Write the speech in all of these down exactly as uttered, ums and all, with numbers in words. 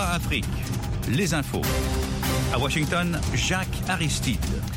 V O A Afrique, les infos. À Washington, Jacques Aristide.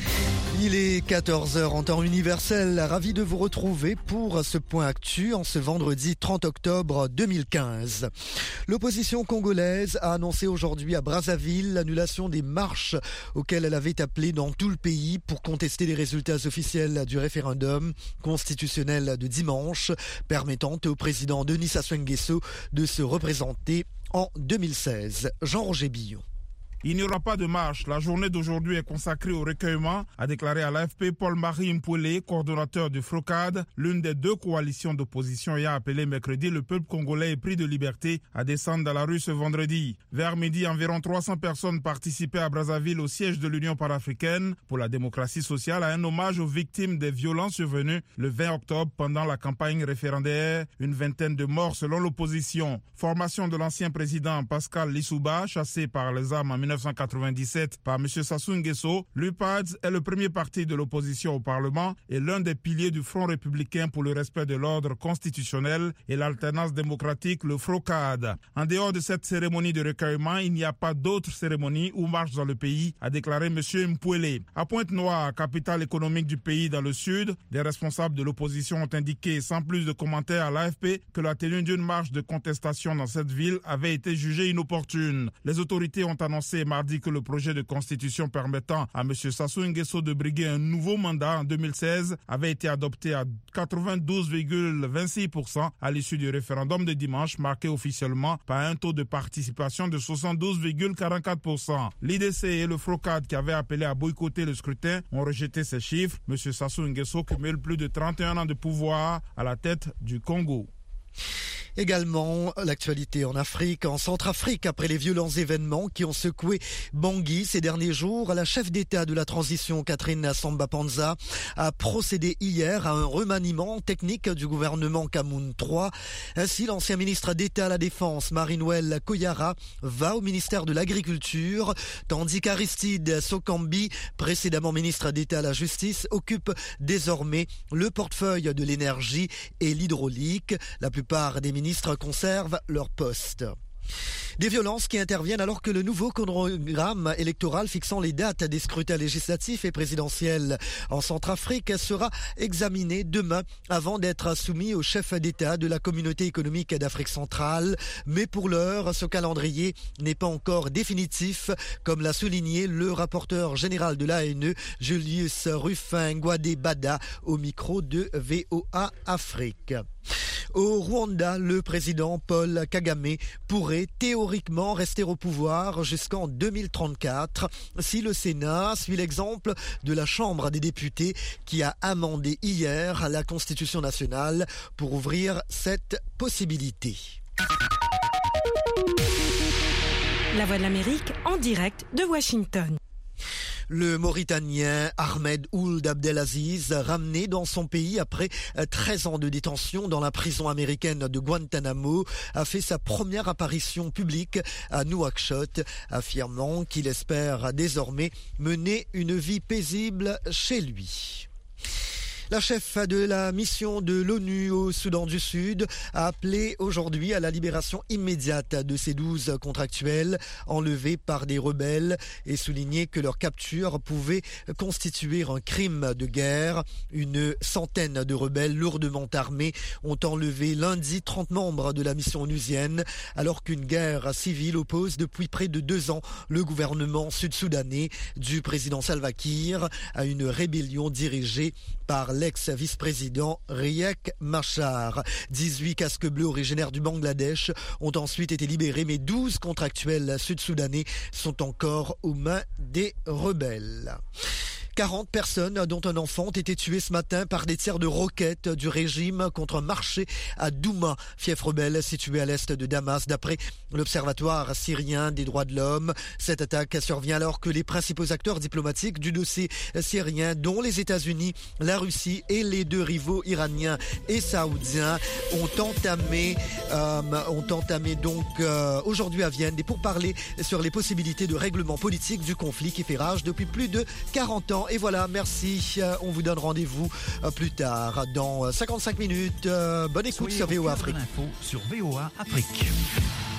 Il est quatorze heures en temps universel. Ravi de vous retrouver pour ce point actu en ce vendredi trente octobre deux mille quinze. L'opposition congolaise a annoncé aujourd'hui à Brazzaville l'annulation des marches auxquelles elle avait appelé dans tout le pays pour contester les résultats officiels du référendum constitutionnel de dimanche, permettant au président Denis Sassou Nguesso de se représenter en deux mille seize. Jean-Roger Billon. Il n'y aura pas de marche. La journée d'aujourd'hui est consacrée au recueillement, a déclaré à l'A F P Paul-Marie Mpouélé, coordonnateur du FROCAD, l'une des deux coalitions d'opposition ayant appelé mercredi le peuple congolais épris de liberté à descendre dans la rue ce vendredi. Vers midi, environ trois cents personnes participaient à Brazzaville au siège de l'Union panafricaine pour la démocratie sociale à un hommage aux victimes des violences survenues le vingt octobre pendant la campagne référendaire. Une vingtaine de morts selon l'opposition. Formation de l'ancien président Pascal Lissouba, chassé par les armes en mille neuf cent quatre-vingt-dix-sept par M. Sassou Nguesso. L'U P A D est le premier parti de l'opposition au Parlement et l'un des piliers du Front républicain pour le respect de l'ordre constitutionnel et l'alternance démocratique, le FROCAD. En dehors de cette cérémonie de recueillement, il n'y a pas d'autres cérémonies ou marches dans le pays, a déclaré M. Mpouélé. À Pointe-Noire, capitale économique du pays dans le sud, des responsables de l'opposition ont indiqué, sans plus de commentaires à l'A F P, que la tenue d'une marche de contestation dans cette ville avait été jugée inopportune. Les autorités ont annoncé mardi que le projet de constitution permettant à M. Sassou Nguesso de briguer un nouveau mandat en deux mille seize avait été adopté à quatre-vingt-douze virgule vingt-six pour cent à l'issue du référendum de dimanche, marqué officiellement par un taux de participation de soixante-douze virgule quarante-quatre pour cent. L'I D C et le FROCAD, qui avaient appelé à boycotter le scrutin, ont rejeté ces chiffres. M. Sassou Nguesso cumule plus de trente et un ans de pouvoir à la tête du Congo. Également, l'actualité en Afrique, en Centrafrique, après les violents événements qui ont secoué Bangui ces derniers jours, la chef d'État de la transition, Catherine Samba-Panza, a procédé hier à un remaniement technique du gouvernement Cameroun trois. Ainsi, l'ancien ministre d'État à la Défense, Marie-Noëlle Koyara, va au ministère de l'Agriculture, tandis qu'Aristide Sokambi, précédemment ministre d'État à la Justice, occupe désormais le portefeuille de l'énergie et l'hydraulique. La plupart des ministres conservent leur poste. Des violences qui interviennent alors que le nouveau chronogramme électoral fixant les dates des scrutins législatifs et présidentiels en Centrafrique sera examiné demain avant d'être soumis au chef d'État de la communauté économique d'Afrique centrale. Mais pour l'heure, ce calendrier n'est pas encore définitif, comme l'a souligné le rapporteur général de l'A N E, Julius Rufin-Ngouadé-Bada, au micro de V O A Afrique. Au Rwanda, le président Paul Kagame pourrait théoriquement rester au pouvoir jusqu'en deux mille trente-quatre si le Sénat suit l'exemple de la Chambre des députés qui a amendé hier la Constitution nationale pour ouvrir cette possibilité. La Voix de l'Amérique en direct de Washington. Le Mauritanien Ahmed Ould Abdelaziz, ramené dans son pays après treize ans de détention dans la prison américaine de Guantanamo, a fait sa première apparition publique à Nouakchott, affirmant qu'il espère désormais mener une vie paisible chez lui. La chef de la mission de l'ONU au Soudan du Sud a appelé aujourd'hui à la libération immédiate de ces douze contractuels enlevés par des rebelles et souligné que leur capture pouvait constituer un crime de guerre. Une centaine de rebelles lourdement armés ont enlevé lundi trente membres de la mission onusienne alors qu'une guerre civile oppose depuis près de deux ans le gouvernement sud-soudanais du président Salva Kiir à une rébellion dirigée par l'ex-vice-président Riek Machar. dix-huit casques bleus originaires du Bangladesh ont ensuite été libérés, mais douze contractuels sud-soudanais sont encore aux mains des rebelles. quarante personnes, dont un enfant, ont été tuées ce matin par des tirs de roquettes du régime contre un marché à Douma, fief rebelle situé à l'est de Damas, d'après l'Observatoire syrien des droits de l'homme. Cette attaque survient alors que les principaux acteurs diplomatiques du dossier syrien, dont les États-Unis, la Russie et les deux rivaux iraniens et saoudiens, ont entamé, euh, ont entamé donc euh, aujourd'hui à Vienne des pourparlers sur les possibilités de règlement politique du conflit qui fait rage depuis plus de quarante ans. Et voilà, merci. On vous donne rendez-vous plus tard, dans cinquante-cinq minutes. Bonne écoute. Soyez sur V O A Afrique. L'info sur V O A Afrique.